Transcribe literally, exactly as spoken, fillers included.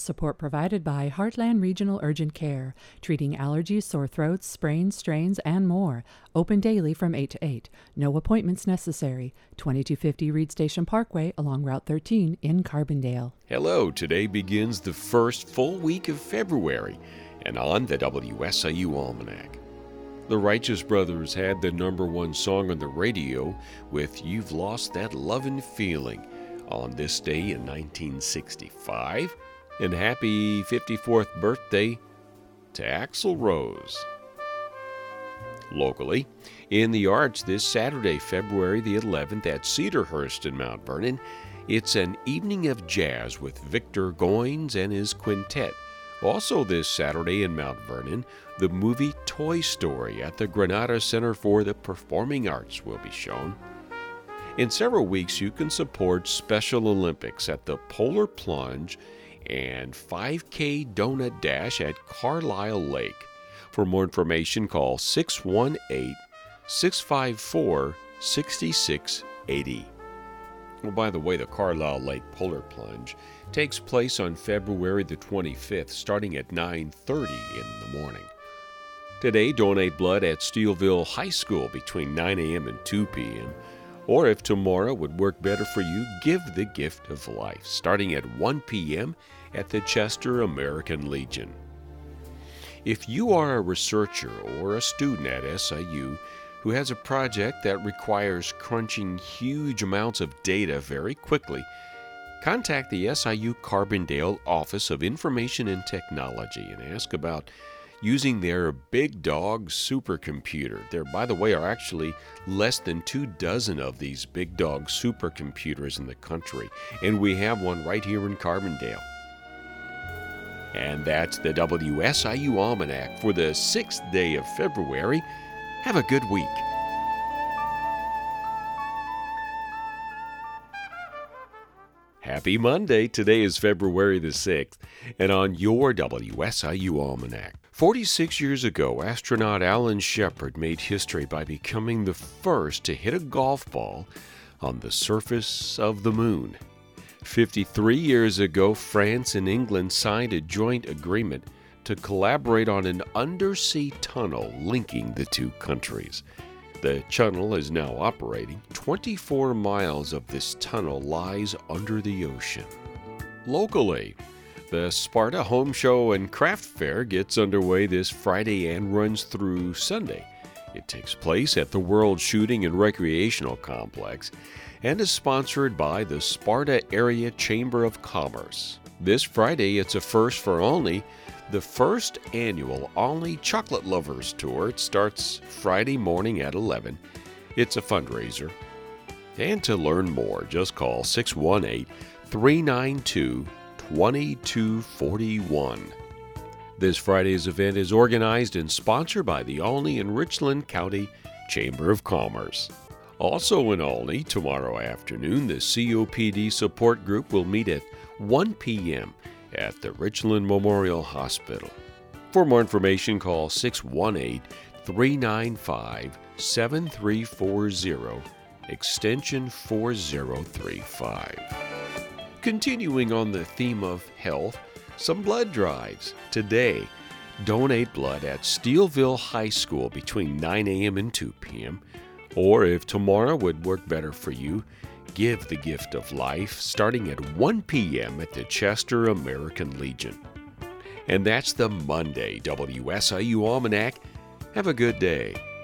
Support provided by Heartland Regional Urgent Care, treating allergies, sore throats, sprains, strains, and more. Open daily from eight to eight. No appointments necessary. twenty-two fifty Reed Station Parkway along Route thirteen in Carbondale. Hello, today begins the first full week of February, and on the W S I U Almanac. The Righteous Brothers had the number one song on the radio with You've Lost That Lovin' Feeling on this day in nineteen sixty-five, and happy fifty-fourth birthday to Axl Rose. Locally, in the arts this Saturday, February the eleventh at Cedarhurst in Mount Vernon, it's an evening of jazz with Victor Goines and his quintet. Also this Saturday in Mount Vernon, the movie Toy Story at the Granada Center for the Performing Arts will be shown. In several weeks, you can support Special Olympics at the Polar Plunge and five K Donut Dash at Carlisle Lake. For more information, call six one eight, six five four, six six eight zero. Well, by the way, the Carlisle Lake Polar Plunge takes place on February the twenty-fifth, starting at nine thirty in the morning. Today, donate blood at Steelville High School between nine a.m. and two p.m., or if tomorrow would work better for you, give the gift of life, starting at one p.m. at the Chester American Legion. If you are a researcher or a student at S I U who has a project that requires crunching huge amounts of data very quickly, contact the S I U Carbondale Office of Information and Technology and ask about using their Big Dog supercomputer. There, by the way, are actually less than two dozen of these Big Dog supercomputers in the country, and we have one right here in Carbondale. And that's the W S I U Almanac for the sixth day of February. Have a good week. Happy Monday. Today is February the sixth, and on your W S I U Almanac. forty-six years ago, astronaut Alan Shepard made history by becoming the first to hit a golf ball on the surface of the moon. fifty-three years ago, France and England signed a joint agreement to collaborate on an undersea tunnel linking the two countries. The tunnel is now operating. twenty-four miles of this tunnel lies under the ocean. Locally, the Sparta Home Show and Craft Fair gets underway this Friday and runs through Sunday. It takes place at the World Shooting and Recreational Complex and is sponsored by the Sparta Area Chamber of Commerce. This Friday, it's a first for Olney, the first annual Olney Chocolate Lovers Tour. It starts Friday morning at eleven. It's a fundraiser. And to learn more, just call six one eight, three nine two, two two four one. This Friday's event is organized and sponsored by the Olney and Richland County Chamber of Commerce. Also in Olney, tomorrow afternoon, the C O P D support group will meet at one p.m. at the Richland Memorial Hospital. For more information, call six one eight, three nine five, seven three four zero, extension four zero three five. Continuing on the theme of health, some blood drives. Today, donate blood at Steelville High School between nine a.m. and two p.m., or if tomorrow would work better for you, give the gift of life starting at one p.m. at the Chester American Legion. And that's the Monday W S I U Almanac. Have a good day.